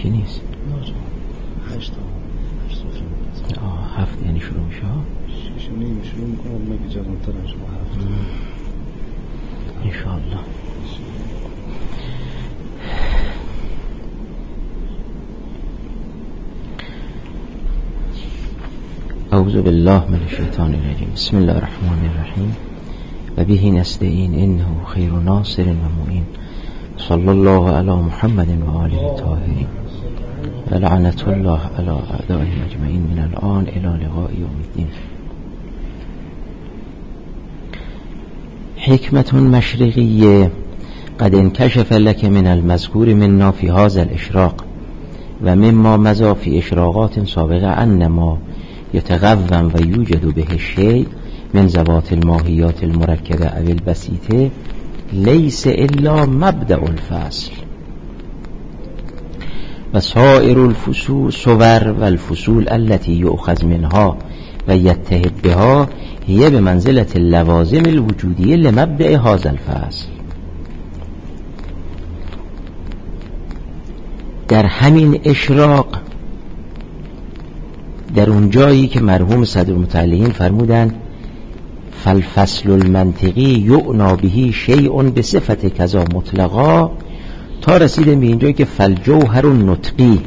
چی نیست؟ 8 7 یعنی شروع میشه 6 نیم شروع میکنم مگه جوانتر از شما 7 انشاءالله. اعوذ بالله من الشیطان الرجیم. بسم الله الرحمن الرحیم و به نستعین انه خیر ناصر و معین. صلی الله علی محمد و آله الطاهرین و لعنت الله علی اعدائهم اجمعین من الان الی لقاء یوم الدین. حکمت مشرقیه قد انکشف لك من المذکور منا فی هذا الاشراق و مما مضى فی اشراقات سابقه انما یتقوم و یوجد به الشیء من ذوات الماهیات المرکبه او البسیطه لیس الا مبدأ الفصل و سائر الفصول صور و الفصول التي یؤخذ منها و یتحد بها هي بمنزلة اللوازم الوجودیه لمبدأ هذا الفصل. در همین اشراق، در اون جایی که مرحوم صدر المتعلقین فرمودن فالفصل المنطقی یعنا به شیء بصفت کذا مطلقا، تا رسیدیم به اینجایی که فالجوهر النطقی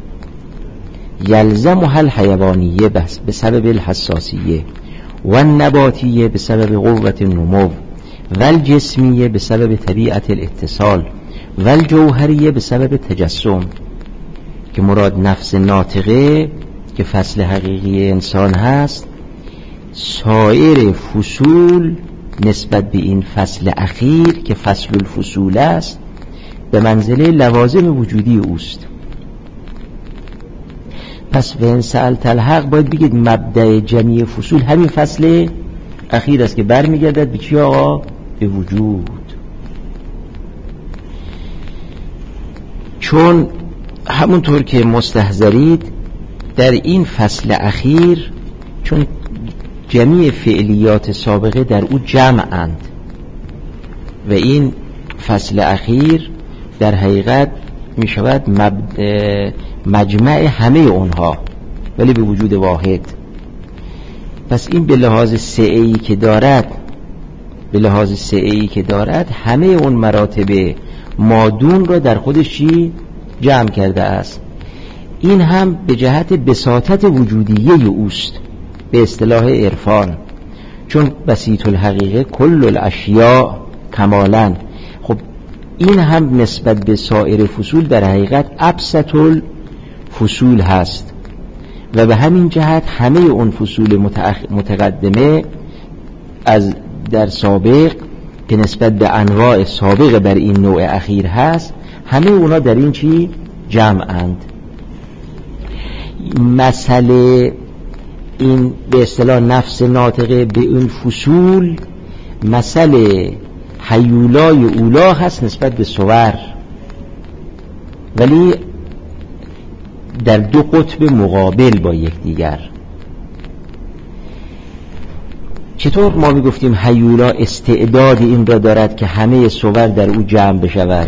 یلزمها الحیوانیه بسبب الحساسیه و النباتیه بسبب قوت النمو و الجسمیه بسبب طبیعت الاتصال و الجوهریه بسبب تجسم، که مراد نفس ناطقه که فصل حقیقی انسان هست. سایر فصول نسبت به این فصل اخیر که فصل الفصول است به منزله لوازم وجودی اوست. پس و ان سألت الحق باید بگید مبدأ جمعی فصول همین فصل اخیر است که برمیگردد به چی آقا؟ به وجود. چون همونطور که مستحضرید در این فصل اخیر چون جمعی فعلیات سابقه در او جمعند و این فصل اخیر در حقیقت می شود مجمع همه اونها ولی به وجود واحد. پس این به لحاظ سعی که دارد همه اون مراتب مادون را در خودش جمع کرده است. این هم به جهت بساطت وجودیه اوست به اصطلاح عرفان، چون بسیط الحقیقه کل الاشیاء کمالاً. خب این هم نسبت به سایر فصول در حقیقت ابسط الفصول هست و به همین جهت همه اون فصول متقدمه از در سابق که نسبت به انواع سابق بر این نوع اخیر هست همه اونا در این چی جمعند. مسئله این به اصطلاح نفس ناطقه به این فصول مسئله هیولای اولا هست نسبت به صور، ولی در دو قطب مقابل با یکدیگر. چطور ما میگفتیم هیولا استعداد این را دارد که همه صور در او جمع بشود؟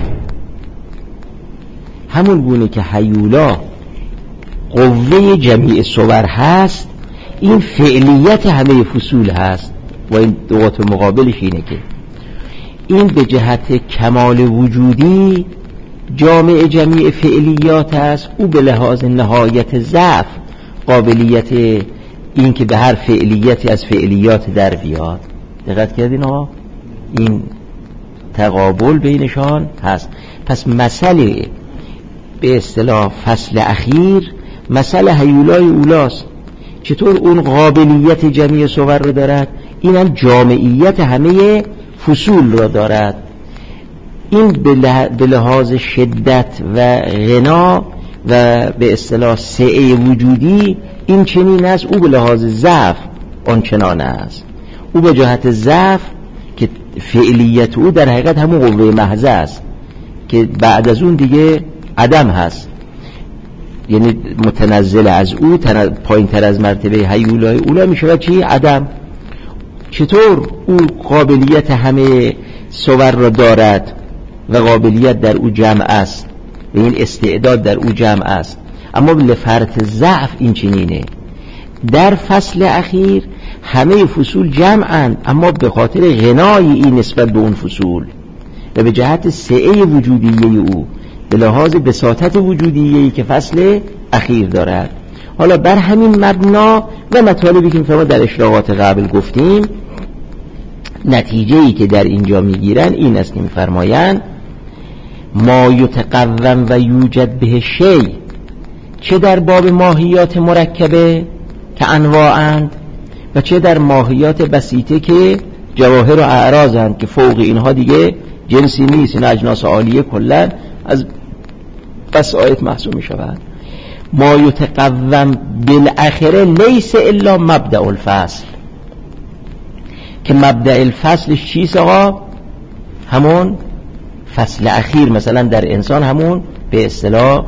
همون گونه که هیولا قوه جمیع صور هست، این فعلیت همه فصول هست و این دو قطب مقابلش اینه که این به جهت کمال وجودی جامع جمیع فعلیات است، او به لحاظ نهایت ضعف قابلیت این که به هر فعلیتی از فعلیات در بیاد. دقت کردین ها؟ این تقابل بینشان هست. پس مسئله به اصطلاح فصل اخیر مسئله هیولای اولاست. چطور اون قابلیت جمعی صور رو دارد؟ این هم جامعیت همه فصول رو دارد. این به لحاظ شدت و غنا و به اصطلاح سعه وجودی این چنین است، او به لحاظ ضعف آن چنان است. او به جهت ضعف که فعلیت او در حقیقت همون قوه محضه است که بعد از اون دیگه عدم هست، یعنی متنزل از او پایین تر از مرتبه هیولای اولا می شود چی؟ عدم. چطور او قابلیت همه صور را دارد و قابلیت در او جمع است و این استعداد در او جمع است، اما لفرط ضعف این چنینه. در فصل اخیر همه فصول جمعند، اما به خاطر غنای این نسبت به اون فصول و به جهت سعه وجودیه او، به لحاظ بساطت وجودیه‌ای که فصل اخیر دارد. حالا بر همین مبنا و مطالبی که ما در اشراقات قبل گفتیم، نتیجه‌ای که در اینجا میگیرن این است که میفرمایند ما یتقوم و یوجد به شی، چه در باب ماهیات مرکبه که انواعند و چه در ماهیات بسیطه که جواهر و اعراضند که فوق اینها دیگه جنسی نیست، این اجناس عالیه کلا از بسائط محسوب می شود. ما یتقوم بالاخره لیس الا مبدأ الفصل، که مبدأ الفصلش چیست آقا؟ همون فصل اخیر، مثلا در انسان همون به اصطلاح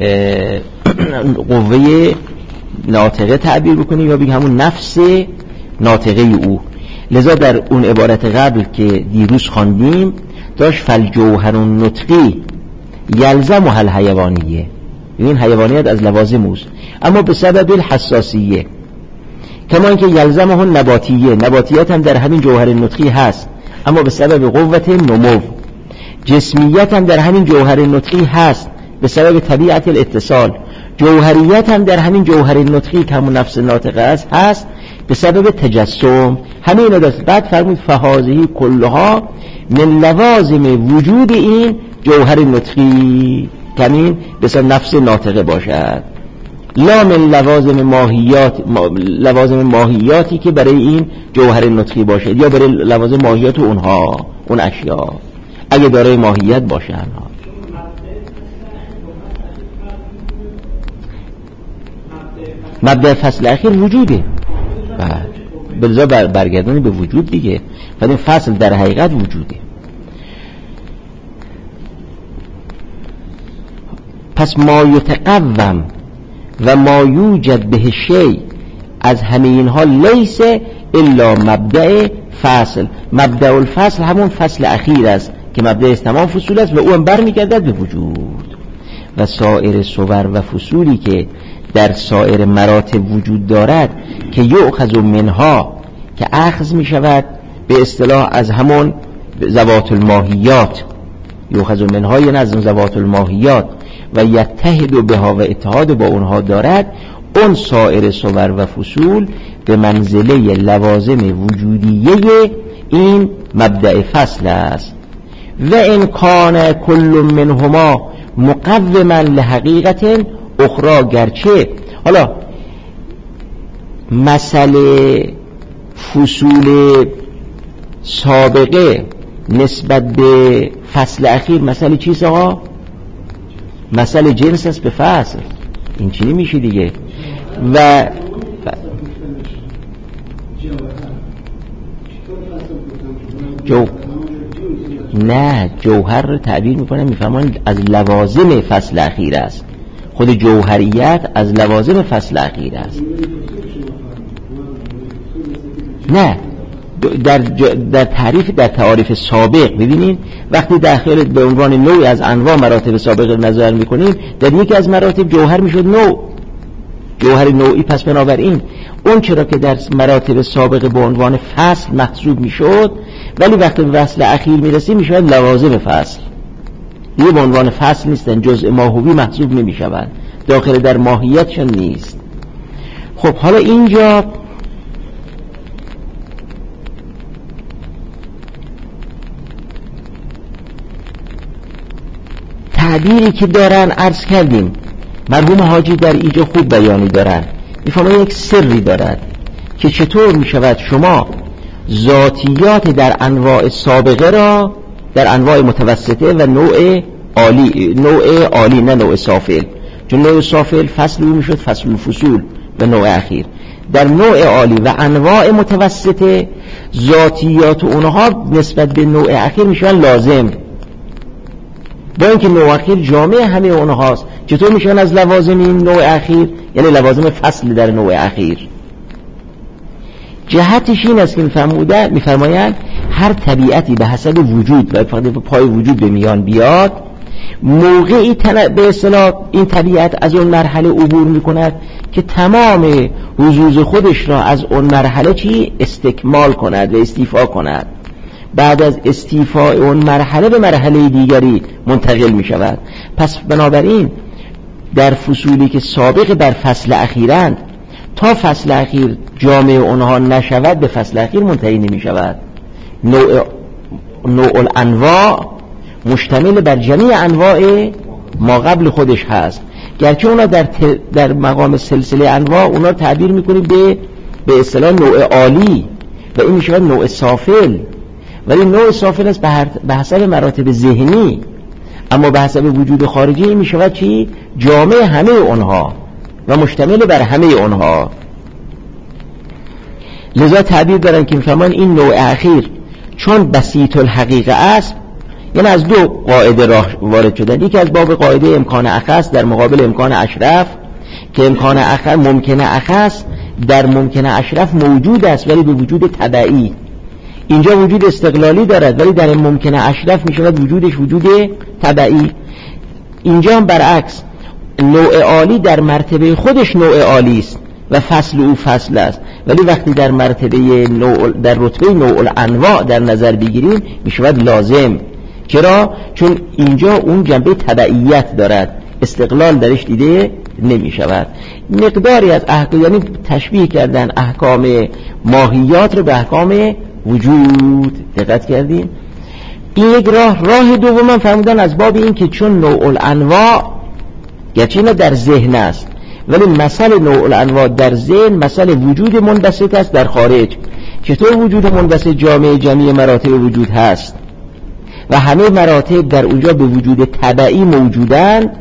قوه ناطقه تعبیر بکنیم یا بگیم همون نفس ناطقه او. لذا در اون عبارت قبل که دیروز خواندیم داشت فالجوهر النطقی یلزم حل حیوانیه، این حیوانیت از لوازم اوست، اما به سبب الحساسیه، کما اینکه یلزم هن نباتیه، نباتیت هم در همین جوهر نطقی هست اما به سبب قوت نمو. جسمیت هم در همین جوهر نطقی هست به سبب طبیعت الاتصال. جوهریت هم در همین جوهر نطقی که همون نفس ناطقه هست به سبب تجسم. همه اینا دست. بعد فرمود فهازهی کلها من لوازم وجود این جوهر نطقی، کمین به سبب نفس ناطقه باشد، لا من لوازم ماهیاتی که برای این جوهر نطقی باشد یا برای لوازم ماهیات اونها، اون اشیاء اگه دارای ماهیت باشن. مبدأ فصل اخیر وجوده، بلزا برگردانی به وجود دیگه، ولی فصل در حقیقت وجوده. پس ما یتقوم و ما یوجد به شی، از همه اینها لیس الا مبدأ فصل. مبدأ الفصل همون فصل اخیر است که مبدأ تمام فصول است و او هم برمیگردد به وجود. و سایر صور و فصولی که در سایر مراتب وجود دارد که یؤخذ منها، که اخذ می شود به اصطلاح از همون ذوات الماهیات، یؤخذ منها یعنی از ذوات الماهیات، و یتحد بها و اتحاد با اونها دارد، اون سایر صور و فصول به منزله لوازم وجودیه این مبدأ فصل است. و ان کان کل منهما مقوما لحقیقت اخرى، گرچه حالا مسئله فصول سابقه نسبت به فصل اخیر مسئله چیست آقا؟ مسئله جنس است به فصل، این چی میشه دیگه. و نه، جوهر رو تعبیر میکنه، میفهمن از لوازم فصل اخیر است، خود جوهریت از لوازم فصل اخیر است. نه، در تعریف سابق ببینید وقتی داخل به عنوان نوعی از انواع مراتب سابق نظر میکنیم، در یکی از مراتب جوهر میشد نوع، جوهر نوعی. پس بنابراین اون چرا که در مراتب سابق به عنوان فصل محسوب میشد، ولی وقتی به فصل اخیر میرسیم میشود لوازم فصل، دیگه به عنوان فصل نیستن، جزء ماهوی محسوب نمیشوند، داخل در ماهیتشون نیست. خب حالا اینجا تعبیری که دارن عرض کردیم، مرحوم حاجی در اینجا خوب بیانی دارن، میفهمن یک سری دارد که چطور میشود شما ذاتیات در انواع سابقه را در انواع متوسطه و نوع عالی نه نوع سافل، چون نوع سافل فصل میشد فصل الفصول و نوع اخیر، در نوع عالی و انواع متوسطه ذاتیات اونها نسبت به نوع اخیر میشن لازم، با اینکه نوع اخیر جامع همه اونهاست. چطور میشن از لوازم این نوع اخیر؟ یعنی لوازم فصل در نوع اخیر. جهتش این است که میفرمایند هر طبیعتی به حسب وجود و پای وجود به میان بیاد موقعی به اصطلاح این طبیعت از اون مرحله عبور میکند که تمام حظوظ خودش را از اون مرحله استکمال کند و استیفا کند. بعد از استیفاء اون مرحله به مرحله دیگری منتقل می شود. پس بنابراین در فصولی که سابق بر فصل اخیرند، تا فصل اخیر جامع اونها نشود به فصل اخیر منتهی نمی شود. نوع الانواع مشتمل بر جمیع انواع ما قبل خودش هست، گرچه اونا در مقام سلسله انواع اونا تعبیر میکنیم به اصطلاح نوع عالی و این میشه نوع سافل، ولی نوع سافل است به حسب مراتب ذهنی، اما به حسب وجود خارجی این میشود چی؟ جامع همه اونها و مشتمل بر همه اونها. لذا تعبیر دارن که میفهمان این نوع اخیر چون بسیط الحقیقه است، یعنی از دو قاعده راه وارد شدن. یکی از باب قاعده امکان اخص در مقابل امکان اشرف، که امکان اخص ممکن اخص در ممکن اشرف موجود است ولی به وجود تبعی. اینجا وجود استقلالی دارد ولی در ممکن اشرف می شود وجودش وجود تبعی. اینجا هم برعکس، نوع عالی در مرتبه خودش نوع عالی است و فصل او فصل است، ولی وقتی در مرتبه در رتبه نوع الانواع در نظر بگیریم می شود لازم. چرا؟ چون اینجا اون جنبه تبعیت دارد، استقلال درش دیده نمی شود. مقداری از احکام، یعنی تشبیه کردن احکام ماهیات رو به احکام وجود. دقت کردین؟ این یک راه دوم فرمودن از باب این که چون نوع الانواع گرچه اینا در ذهن است ولی مسئله نوع الانواع در ذهن مسئله وجود منبسط است در خارج. چطور وجود منبسط جامع جمعی مراتب وجود هست و همه مراتب در اونجا به وجود تبعی موجودند،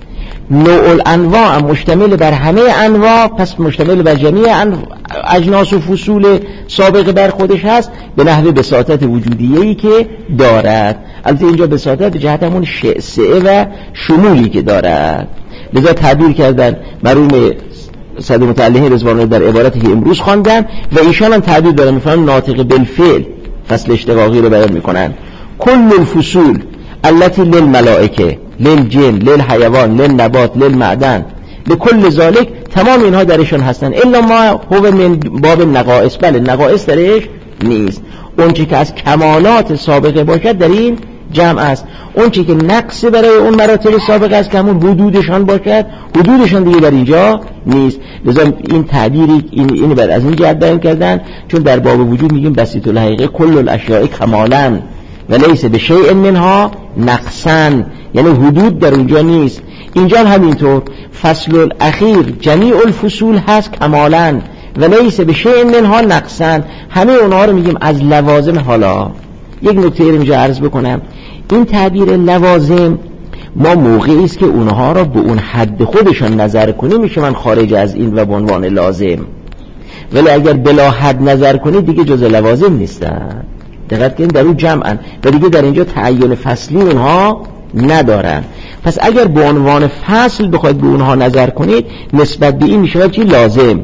نوع الانواع مشتمل بر همه انواع، پس مشتمل بر جمیع اجناس و فصول سابق بر خودش هست به نحو بساطت وجودیه‌ای که دارد. البته اینجا بساطت به جهت همون شعسعه و شمولی که دارد. لذا تعبیر کردن مرحوم سید متعلقی رضوان الله در عبارتی که امروز خواندم و ایشان هم تعبیر دارن میفهمن ناطق بالفعل فصل اشتقاقی رو بیان میکنن. کل الفصول التي للملائکه للجن للحیوان للنبات للمعدن لكل ذلك، تمام اینها درشون هستن الا ما هو من باب نقائص. بله نقائص درش نیست، اون چی که از کمالات سابقه باشد در این جمع است. اون چی که نقص برای اون مراتب سابقه است که همون حدودشان باشد، حدودشان دیگه در اینجا نیست. لذا این تعبیری این بعد از این جهت بیان کردن، چون در باب وجود میگیم بسیط الحقیقه کل الاشیاء کمالا و لیس بشیء منها نقصا، یعنی حدود در اونجا نیست. اینجا همینطور فصل الاخیر جمیع الفصول هست کمالا و لیس بشیء منها نقصا، همه اونها رو میگیم از لوازم. حالا یک نکته رو اینجا عرض بکنم، این تعبیر لوازم ما موقعی است که اونها را به اون حد خودشان نظر کنیم میشه من خارج از این و به عنوان لازم، ولی اگر بلا حد نظر کنید دیگه جز لوازم نیستن. دقت کنید در اون جمعن و دیگه در اینجا تعین فصلی اونها ندارن. پس اگر به عنوان فصل بخواید به اونها نظر کنید نسبت به این میشه چی لازم،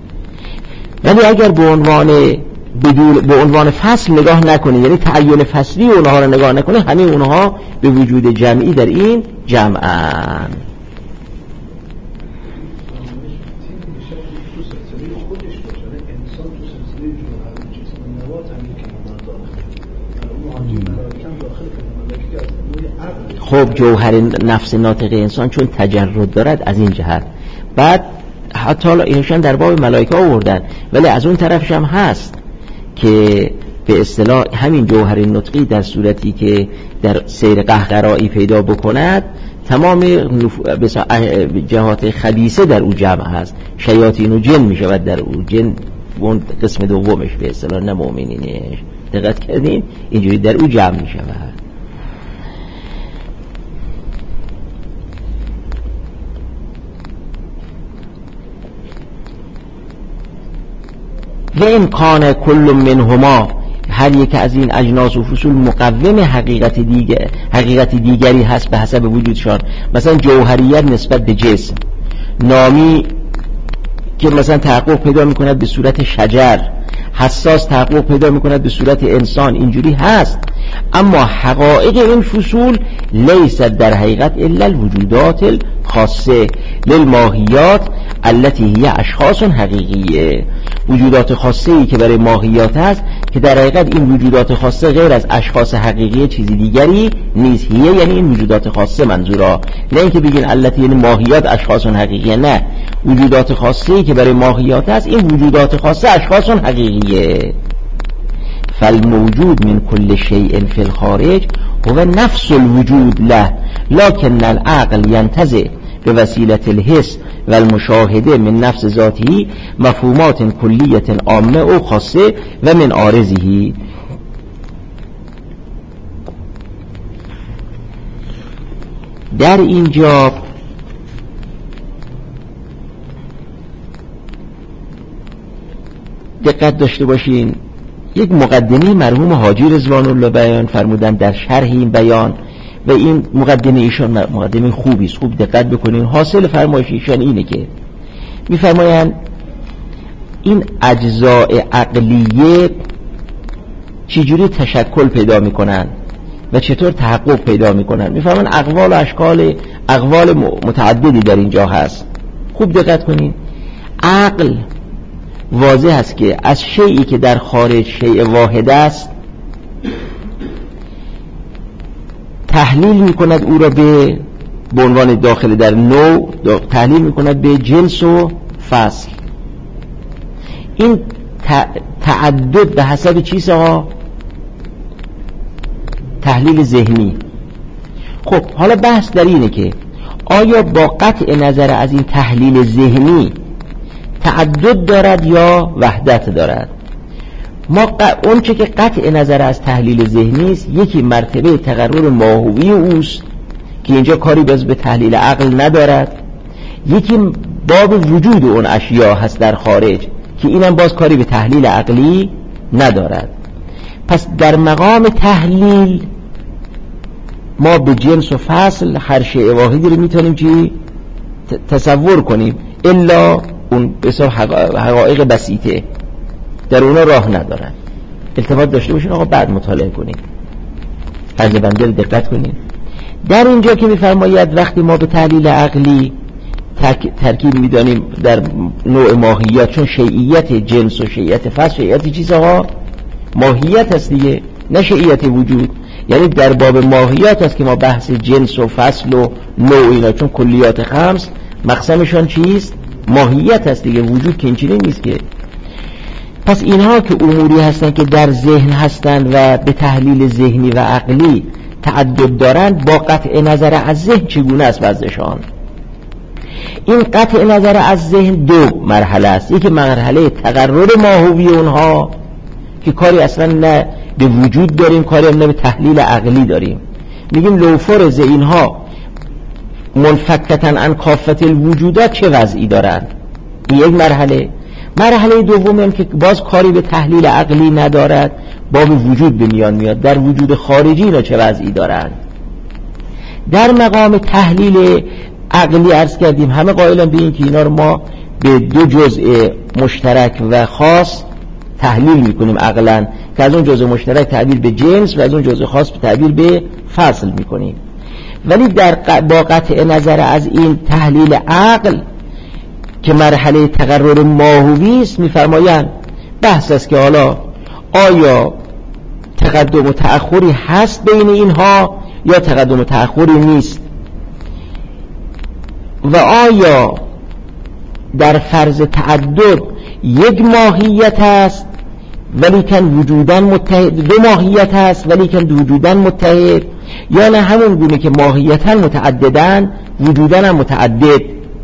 ولی اگر به عنوان فصل نگاه نکنید، یعنی تعین فصلی اونها رو نگاه نکنید، همه اونها به وجود جمعی در این جمعن. خب جوهر نفس ناطق انسان چون تجرد دارد از این جهت، بعد حتی اینشان در باب ملائکه آوردن، ولی از اون طرفش هم هست که به اصطلاح همین جوهر نطقی در صورتی که در سیر قهقرایی پیدا بکند تمام جهات خبیثه در او جمع هست، شیاطین و جن می شود در او، جن اون قسم دومش به اصطلاح نه مؤمنینش. دقت کردین اینجوری در او جمع می شود. و امکان کل منهما، هر یک از این اجناس و فصول مقوم حقیقت دیگری هست به حسب وجودشان. مثلا جوهریت نسبت به جسم، نامی که مثلا تحقق پیدا میکند به صورت شجر، حساس تحقق پیدا میکند به صورت انسان، اینجوری هست. اما حقایق این فصول لیست در حقیقت الا الوجودات الخاصه للماهیات التي هي اشخاص حقیقیه. وجودات خاصه ای که برای ماهیات هست که در حقیقت این وجودات خاصه غیر از اشخاص حقیقی چیزی دیگری نیست. هیه یعنی این وجودات خاصه منظورا، نه اینکه بگین التي یعنی ماهیات اشخاص حقیقیه، نه، وجودات خاصه ای که برای ماهیات هست این وجودات خاصه اشخاص حقیقیه. فالموجود من كل شيء في الخارج هو نفس الوجود له لكن العقل ينتزع بوسيلة الحس والمشاهده من نفس ذاته مفهومات كلية عامة و خاصة و من عارضه. در اینجا دقت داشته باشین، یک مقدمه مرحوم حاجی رضوان الله بیان فرمودن در شرح این بیان و این مقدمه ایشان مقدمه خوبی است، خوب دقت بکنین. حاصل فرمایش ایشان اینه که میفرمایند این اجزاء عقلیه چجوری تشکل پیدا میکنن و چطور تحقق پیدا میکنن. میفرمایند اقوال و اشکال اقوال متعددی در اینجا هست. خوب دقت کنین. عقل واضح است که از شیئی که در خارج شیء واحد است تحلیل میکند او را به عنوان داخل در نوع تحلیل میکند به جنس و فصل. این تعدد به حسب چیزها تحلیل ذهنی. خب حالا بحث در اینه که آیا با قطع نظر از این تحلیل ذهنی تعدد دارد یا وحدت دارد؟ ما اون چه که قطع نظر از تحلیل ذهنی است یکی مرتبه تقرر ماهوی اوست که اینجا کاری به تحلیل عقل ندارد، یکی باب وجود اون اشیاء هست در خارج که اینم باز کاری به تحلیل عقلی ندارد. پس در مقام تحلیل ما به جنس و فصل هر شیء واحدی رو میتونیم چی تصور کنیم الا اون بسیار حقایق بسیطه در اونا راه ندارن. التفات داشته باشین آقا، بعد مطالعه کنید، عرض بنده دقت کنید. در اینجا که میفرماید وقتی ما به تحلیل عقلی ترکیب میدانیم در نوع ماهیت، چون شیعیت جنس و شیعیت فصل شیعیت چیزها ماهیت هست دیگه، نه شیعیت وجود. یعنی در باب ماهیت هست که ما بحث جنس و فصل و نوع اینا، چون کلیات خمس مقسمشان چیست؟ ماهیت هست دیگه، وجود که اینچنین نیست که. پس اینها که اموری هستن که در ذهن هستن و به تحلیل ذهنی و عقلی تعدد دارند، با قطع نظر از ذهن چگونه است وضعشان؟ این قطع نظر از ذهن دو مرحله است. یکی مرحله تقرر ماهوی اونها که کاری اصلا نه به وجود داریم، کاری هم نه به تحلیل عقلی داریم. میگیم لو فرض اینها منفکتن عن کافة الوجودات چه وضعی دارند؟ این یک مرحله. مرحله دوم هم که باز کاری به تحلیل عقلی ندارد، باب وجود به میان میاد، در وجود خارجی را چه وضعی دارند. در مقام تحلیل عقلی عرض کردیم همه قائلن به این که اینا رو ما به دو جزء مشترک و خاص تحلیل میکنیم عقلا، که از اون جزء مشترک تعبیر به جنس و از اون جزء خاص تعبیر به فصل میکنیم. ولی با قطع نظر از این تحلیل عقل که مرحله تقرر ماهوی است، میفرمایند بحث است که حالا آیا تقدم و تأخری هست بین اینها یا تقدم و تأخری نیست، و آیا در فرض تعدد یک ماهیت هست ولیکن وجوداً متحد، دو ماهیت هست ولیکن وجوداً متحد، یا نه همون گونه که ماهیتاً متعددن وجوداً هم متعدد.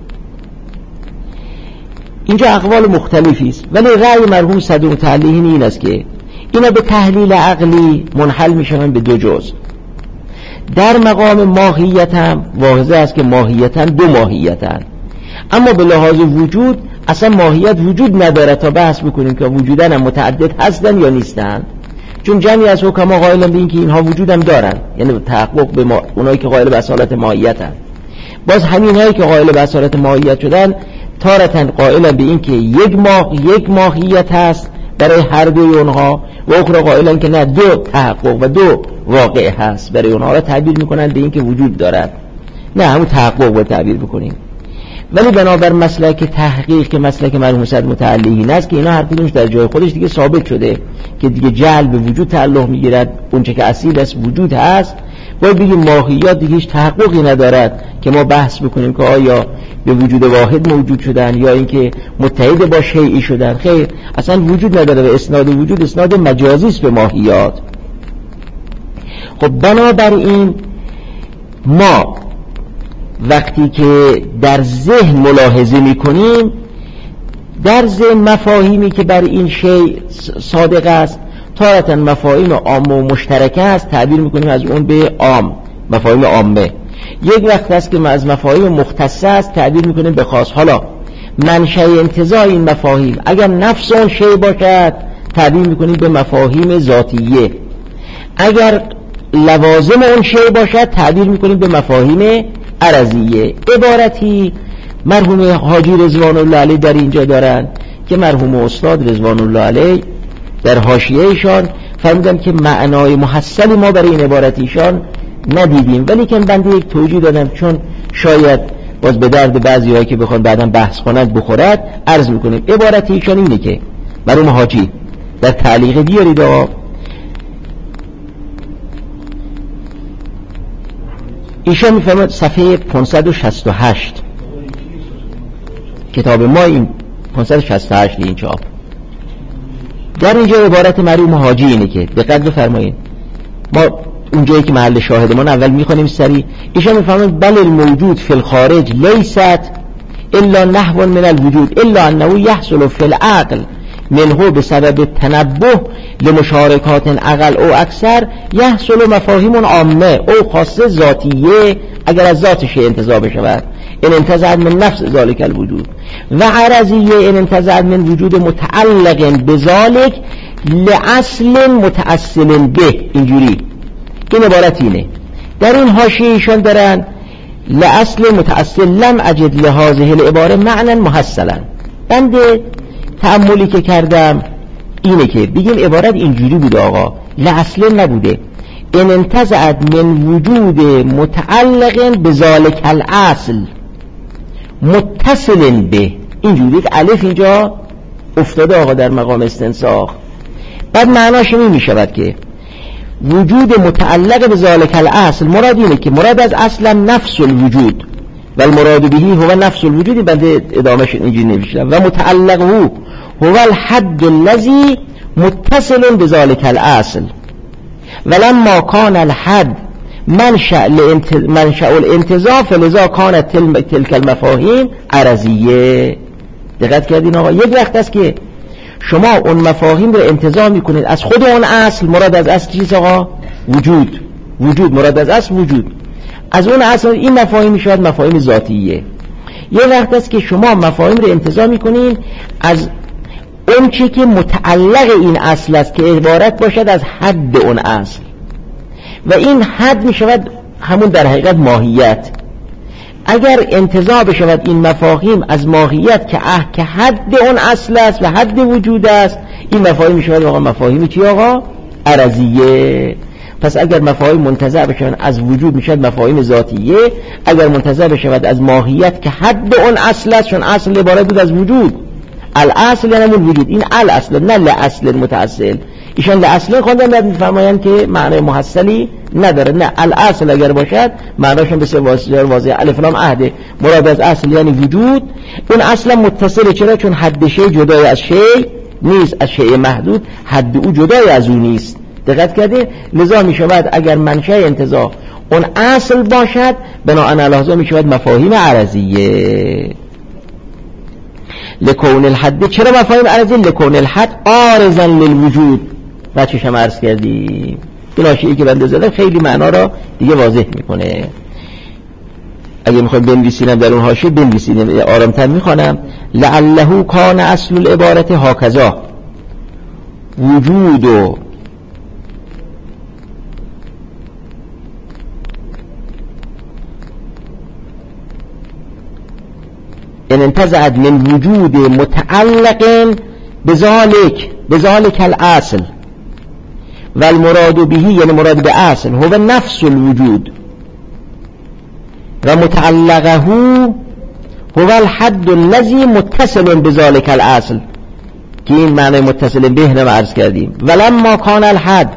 اینجا اقوال مختلفی است، ولی رأی مرحوم صدر متعلقین این است که اینا به تحلیل عقلی منحل میشن به دو جزء. در مقام ماهیت هم واضح است که ماهیتاً دو ماهیتن، اما به لحاظ وجود اصلا ماهیت وجود نداره تا بحث بکنیم که وجودن هم متعدد هستن یا نیستن. چون جمعی از حکما قائلن به این که اینها وجود هم دارن، یعنی تحقق به اونایی که قائل به اصالت ماهیتن. باز همین هایی که قائل به اصالت ماهیت شدن تارتن قائلن به این که یک ماهیت هست برای هر دوی اونها، و اخرى قائلن که نه، دو تحقق و دو واقع هست. برای اونها را تعبیر میکنن به این که وجود دارد، نه همون تحقق رو تعبیر بکنیم. ولی بنابر مسلک تحقیق که مسلک مرحوم سید متعلی این است که اینا هر کدومش در جای خودش دیگه ثابت شده که دیگه جعل به وجود تعلق میگیرد، اونچه که اصیل است وجود هست. باید بگیم ماهیات دیگه هیچ تحققی ندارد که ما بحث بکنیم که آیا به وجود واحد موجود شدن یا اینکه متحد با شیئی شدن. خیر، اصلا وجود نداره و اسناد وجود اسناد مجازی است به ماهیات. خب بنابراین ما وقتی که در ذهن ملاحظه میکنیم، در ذهن مفاهیمی که بر این شیء صادق است تارة مفاهیم عام و مشترک است تعبیر میکنیم از اون به عام، مفاهیم عامه. یک وقت است که ما از مفاهیم مختصه است تعبیر میکنیم به خاص. حالا منشأ انتزاع این مفاهیم اگر نفس اون شیء باشد تعبیر میکنیم به مفاهیم ذاتیه، اگر لوازم اون شیء باشد تعبیر میکنیم به مفاهیم عرضیه. عبارتی مرحوم حاجی رضوان الله علیه در اینجا دارن که مرحوم استاد رضوان الله علیه در حاشیه ایشان فرمودن که معنای محصلی ما برای این عبارت ایشان ندیدیم، ولی که بنده یک توجیه دادم چون شاید باز به درد بعضی هایی که بخوان بعداً بحث کنند بخورد، عرض میکنیم. عبارت ایشان اینه که مرحوم حاجی در تعلیق بیارید ایشان میفرماد صفحه 568 کتاب ما، این 568 این چاپ، در اینجا عبارت مرحوم حاجی اینه که دقت بفرمایید. ما اونجایی که محل شاهدمان اول میخونیم سری، ایشان میفرماد بل الموجود فی الخارج لیست الا نحو من الوجود الا انه یحصل فی العقل منه بسبب تنبه لمشارکات اقل او اکثر یحصل مفاهیم عامه او خاصه ذاتیه اگر از ذات شیء انتزاع بشود ان انتزعت من نفس ذلك الوجود، و عرضیه ان انتزعت من وجود متعلق بذلك لاصل متأصل به. اینجوری این عبارت اینه. در این حاشیه ایشان دارن لاصل متأصل لم اجد لهذه العباره معنی محصلا. بنده تأملی که کردم اینه که بگیم عبارت اینجوری بوده آقا، لاصل نبوده. ان انتزعت من وجود متعلق بذلك الاصل متصل به، اینجوری که الف اینجا افتاده آقا در مقام استنساخ. بعد معناش این میشود که وجود متعلق بذلك الاصل مراد اینه که مراد از اصلا نفس الوجود و المراد بهی هو نفس الوجود. بنده ادامهش اینجوری نوشتم و متعلق هو الحد الذي متصل بذلك الاصل ولما كان الحد منشأ الانتزاع فلذا كانت تلك المفاهیم عرضیه. دقت کردین آقا؟ یک وقت است که شما اون مفاهیم رو انتزاع میکنید از خود اون اصل. مراد از اصل چیز آقا؟ وجود. وجود مراد از اصل وجود. از اون اصل این مفاهیم میشود مفاهیم ذاتیه. یک وقت است که شما مفاهیم رو انتزاع میکنید از اون چی که متعلق این اصل است که عبارت باشد از حد اون اصل، و این حد میشود همون در حقیقت ماهیت. اگر انتزاع بشود این مفاهیم از ماهیت که حد اون اصل است و حد وجود است، این مفاهیم میشود آقا مفاهیم چی آقا؟ عرضیه. پس اگر مفاهیم منتزع بشود از وجود میشود مفاهیم ذاتیه، اگر منتزع بشود از ماهیت که حد اون اصل است، چون اصل عبارت بود از وجود، الاصل یعنی وجود، این الاصل نه لاصل متأصل. ایشان لاصل خواندن میفرمایند که معنی محصلی نداره. نه، الاصل اگر باشد معناشون بسیار واضح، الف لام عهد، مراد از اصل یعنی وجود. اون اصلا متصله. چرا؟ چون حد شیء جدای از شیء نیست، از شیء محدود حد او جدای از او نیست. دقت کرده؟ لذا می شود اگر منشأ انتزاع اون اصل باشد بناء علیه می شود مفاهیم عرضیه. لکون الحد، چرا مفاهیم عرضی؟ لکون الحد عارضا للوجود. بچه‌ش هم عرض کردیم. این حاشیه‌ای که بنده زدم خیلی معنا را دیگه واضح میکنه. اگه میخوایم بنویسینم در اون حاشیه بنویسینم، آرامتر میخوانم. لعله کان اصل العبارت هکذا وجود و ان انتزعت من وجود متعلق بذلك بذالک الاصل و المراد بهی، یعنی مراد به اصل، هو نفس الوجود و متعلقه هو الحد الذی متصل بذالک الاصل، که این معنی متصل به هم عرض کردیم. ولما کان الحد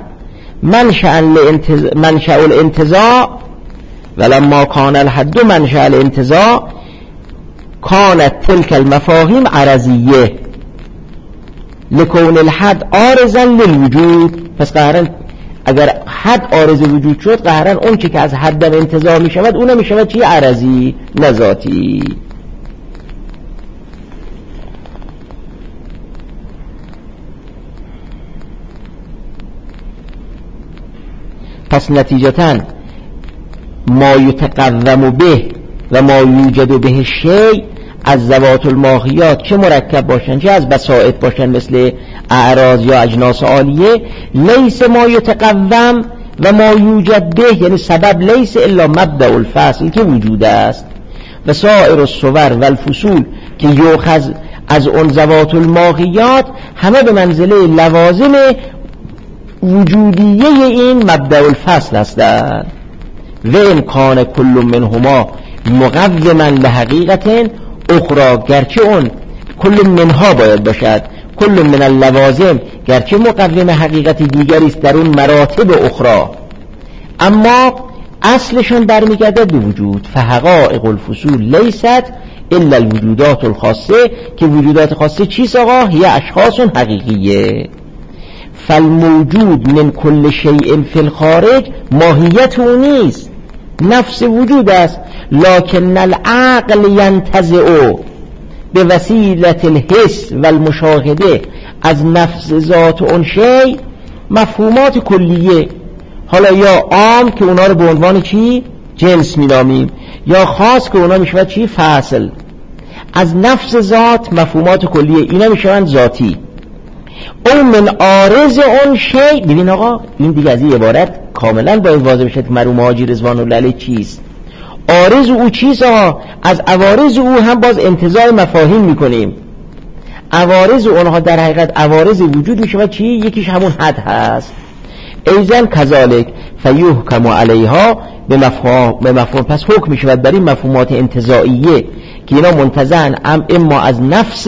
منشأ الانتزاع، ولما کان الحد منشأ الانتزاع کانت تلك المفاهیم عرضیه لکون الحد عارضا للوجود. پس قهرن اگر حد عارض وجود شد، قهرن اون چی که از حد انتزاع می شود اون می شود چی؟ عرضی، نه ذاتی. پس نتیجتاً ما یتقوم به و ما یوجد به شیء از ذوات الماهیات، چه مرکب باشن چه از بساطت باشن مثل اعراض یا اجناس عالیه، لیس ما یتقوم و ما یوجد به، یعنی سبب لیس الا مبدأ الفصل که وجود است، و سایر الصور و الفصول که یؤخذ از اون ذوات الماهیات همه به منزله لوازم وجودیه این مبدأ الفصل هستند. و امکان کل منهما مقوما لحقیقت اخرى، گرچه اون کل منها باید باشد، کل من اللوازم گرچه مقوم حقیقت دیگری است در اون مراتب اخرى، اما اصلشون برمیگرده به وجود. فحقائق الفصول لیست الا الوجودات الخاصه، که وجودات خاصه چیست آقا؟ هی اشخاص حقیقیه. فالموجود من کل شیء فی الخارج ماهیت او نیست، نفس وجود است، لکن العقل ینتزع به وسیله الحس و المشاهده از نفس ذات اون شیء مفهومات کلیه، حالا یا عام که اونا رو به عنوان چی؟ جنس می‌نامیم، یا خاص که اونا میشود چی؟ فاصل. از نفس ذات مفهومات کلیه اینا میشوند ذاتی. اون من عارض اون شیء، ببین آقا این دیگه از این عبارت کاملا باید واضح بشه که مرحوم حاجی رضوان الله علیه چیست. عارض او چیست آقا؟ از عوارض او هم باز انتزاع مفاهیم میکنیم. عوارض اونها در حقیقت عوارض وجود میشه و چی؟ یکیش همون حد هست. ایزن کذالک فیحکم علیها به مفهوم، پس حکم میشود بر این مفهومات انتزاعیه که اینا منتزعن اما از نفس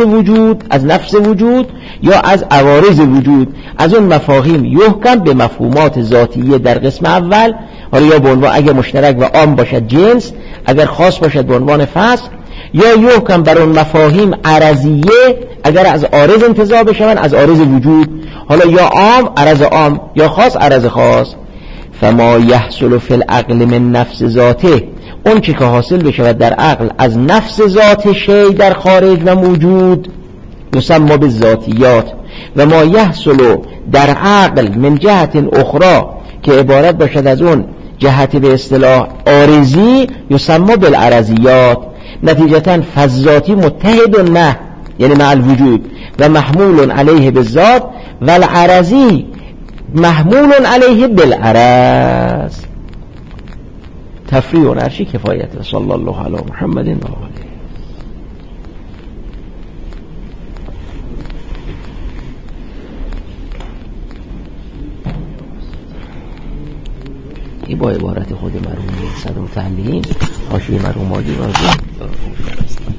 وجود یا از عوارض وجود، از اون مفاهیم یحکم به مفهومات ذاتیه در قسم اول، حالا یا به عنوان اگر مشترک و عام باشد جنس، اگر خاص باشد به عنوان فصل، یا یحکم بر اون مفاهیم عرضیه اگر از عارض انتزاع بشون از عارض وجود، حالا یا عام عرض عام یا خاص عرض خاص. فما یحصل فی العقل من نفس ذاته، اون چی که حاصل بشود در عقل از نفس ذات شیء در خارج و موجود یسمى بالذاتیات، و ما یحصل در عقل من جهت اخرى که عبارت باشد از اون جهت به اصطلاح عارضی یسمى بالعرضیات. نتیجتا فالذاتی متحد نه، یعنی مع الوجود، و محمول علیه بالذات، و العرضی محمول علیه بالعرض. تفریع و نرشی کفایت. صلی الله علی محمد و آله. این با عبارت خود مرحوم صدر تعلیم حاشیه مرحوم حاجی راضی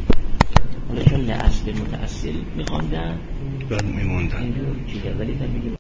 حالا چون لأصل متأصل میخواندن میموندن ولی